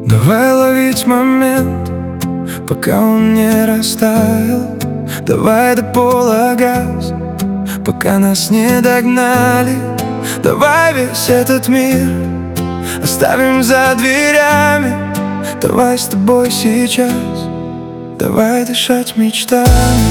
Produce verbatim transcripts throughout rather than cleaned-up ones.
Давай ловить момент, пока он не растаял. Давай до пола газ, пока нас не догнали. Давай весь этот мир оставим за дверями. Давай с тобой сейчас, давай дышать мечтами.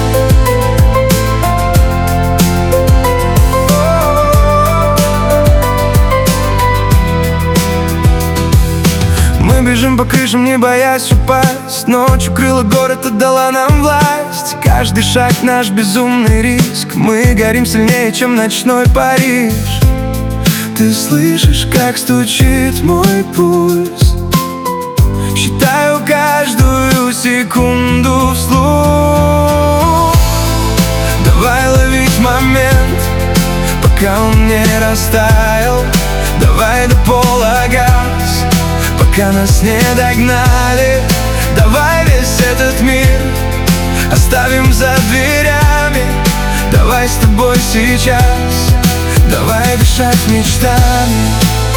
Мы бежим по крышам, не боясь упасть. Ночью крыла город отдала нам власть. Каждый шаг наш безумный риск. Мы горим сильнее, чем ночной Париж. Ты слышишь, как стучит мой пульс? Считаю каждую секунду вслух. Давай ловить момент, пока он не растаял. Давай до пола газ, пока нас не догнали. Давай весь этот мир оставим за дверями. Давай с тобой сейчас, давай дышать мечтами.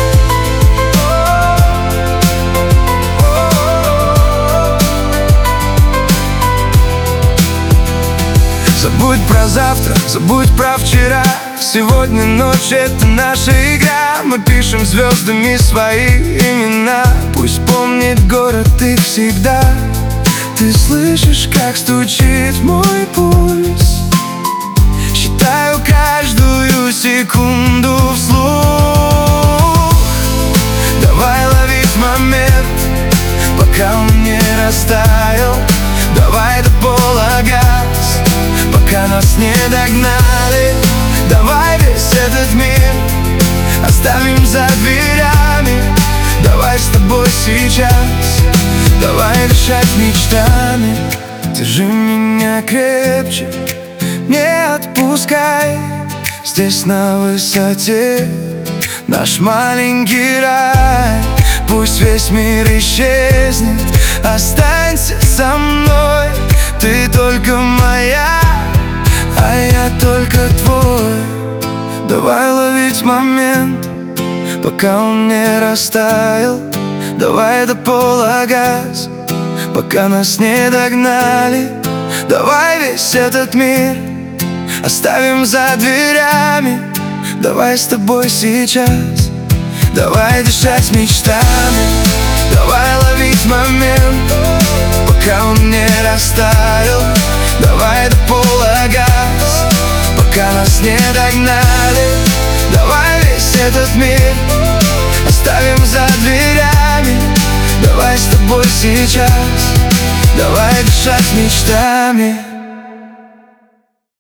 Забудь про завтра, забудь про вчера. Сегодня ночь — это наша игра. Мы пишем звездами свои имена. Пусть помнит город их всегда. Ты слышишь, как стучит мой пульс? Считаю каждую секунду вслух. Давай ловить момент, пока он не растаял. Давай до пола газ, пока нас не догнали. Давай весь этот мир оставим за дверями. Давай с тобой сейчас, давай дышать мечтами. Держи меня крепче, не отпускай. Здесь на высоте наш маленький рай. Пусть весь мир исчезнет, останься со мной. Ты только моя, а я только твой. Давай ловить момент, пока он не растаял. Давай до пола газ, пока нас не догнали. Давай весь этот мир оставим за дверями. Давай с тобой сейчас, давай дышать мечтами. Давай ловить момент, пока он не растаял. Давай до пола газ, пока нас не догнали. Давай весь этот мир оставим за дверями. Давай с тобой сейчас, давай дышать мечтами.